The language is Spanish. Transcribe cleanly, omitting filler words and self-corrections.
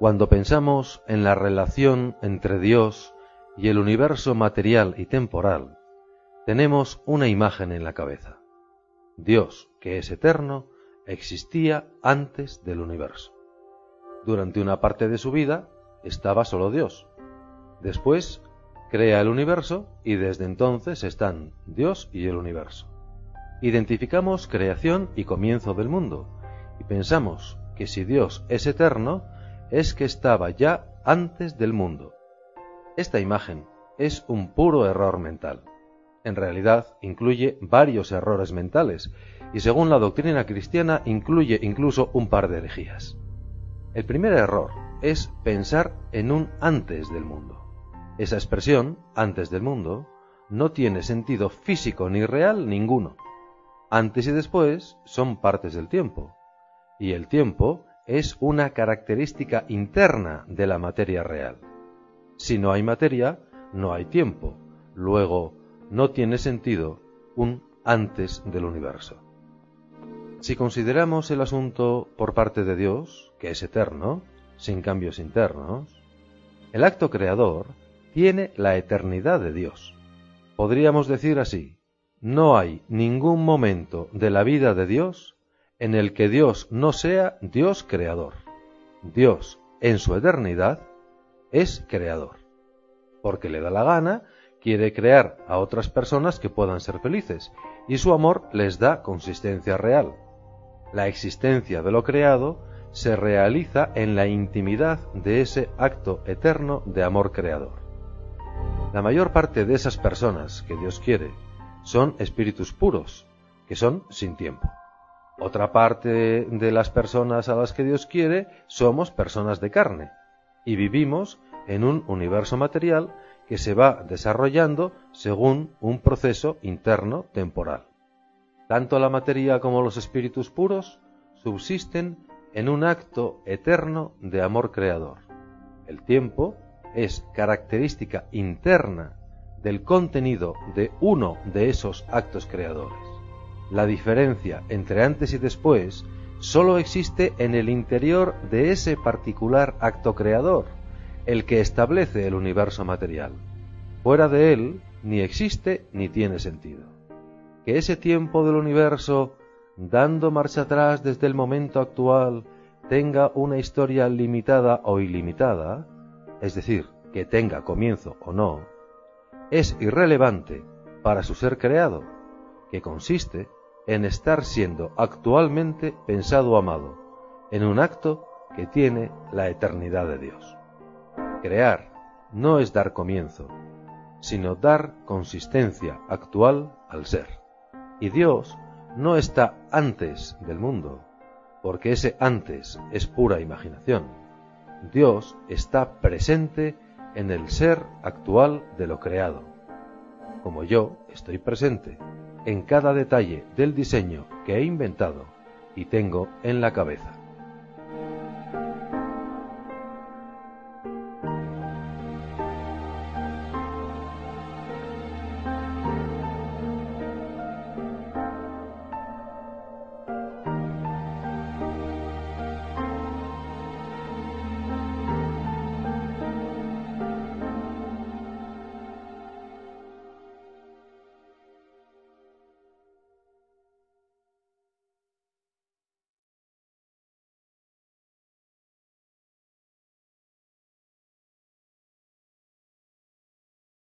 Cuando pensamos en la relación entre Dios y el universo material y temporal, tenemos una imagen en la cabeza. Dios, que es eterno, existía antes del universo. Durante una parte de su vida estaba solo Dios. Después crea el universo y desde entonces están Dios y el universo. Identificamos creación y comienzo del mundo y pensamos que si Dios es eterno, es que estaba ya antes del mundo. Esta imagen es un puro error mental. En realidad incluye varios errores mentales y según la doctrina cristiana incluye incluso un par de herejías. El primer error es pensar en un antes del mundo. Esa expresión, antes del mundo, no tiene sentido físico ni real ninguno. Antes y después son partes del tiempo, y el tiempo es una característica interna de la materia real. Si no hay materia, no hay tiempo. Luego, no tiene sentido un antes del universo. Si consideramos el asunto por parte de Dios, que es eterno, sin cambios internos, el acto creador tiene la eternidad de Dios. Podríamos decir así: no hay ningún momento de la vida de Dios en el que Dios no sea Dios creador. Dios, en su eternidad, es creador. Porque le da la gana, quiere crear a otras personas que puedan ser felices, y su amor les da consistencia real. La existencia de lo creado se realiza en la intimidad de ese acto eterno de amor creador. La mayor parte de esas personas que Dios quiere son espíritus puros, que son sin tiempo. Otra parte de las personas a las que Dios quiere somos personas de carne y vivimos en un universo material que se va desarrollando según un proceso interno temporal. Tanto la materia como los espíritus puros subsisten en un acto eterno de amor creador. El tiempo es característica interna del contenido de uno de esos actos creadores. La diferencia entre antes y después solo existe en el interior de ese particular acto creador, el que establece el universo material. Fuera de él ni existe ni tiene sentido. Que ese tiempo del universo, dando marcha atrás desde el momento actual, tenga una historia limitada o ilimitada, es decir, que tenga comienzo o no, es irrelevante para su ser creado, que consiste en estar siendo actualmente pensado o amado, en un acto que tiene la eternidad de Dios. Crear no es dar comienzo, sino dar consistencia actual al ser. Y Dios no está antes del mundo, porque ese antes es pura imaginación. Dios está presente en el ser actual de lo creado, como yo estoy presente en cada detalle del diseño que he inventado y tengo en la cabeza.